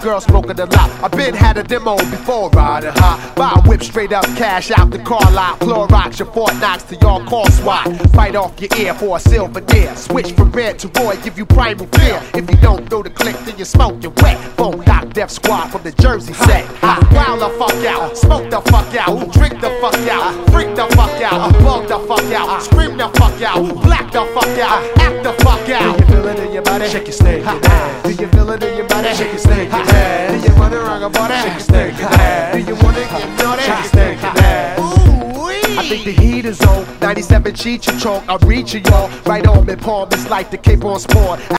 girl smoking a lot. I been had a demo before riding high. Buy a whip straight up, cash out the car lot. Clorox your Fort Knox to y'all call SWAT. Fight off your ear for a silver deer. Switch from red to Roy, give you primal fear. If you don't know the click, then you smoke, you wet. Phone Doc Def Squad from the Jersey set. Wild the fuck out, smoke the fuck out, drink the fuck out, freak the fuck out, bug the fuck out, scream the fuck out, black the fuck out, act the fuck out. Do you feel it in your body? Shake your snake. Do you feel it in your body? Shake your snake. Do you wanna rock a body? Shake your snake. Do you wanna get naughty? Shake your snake. I think the heat is on. 97 Cheech and Chong. I'm reaching y'all right on mid palm. It's like the Cape on Spawn.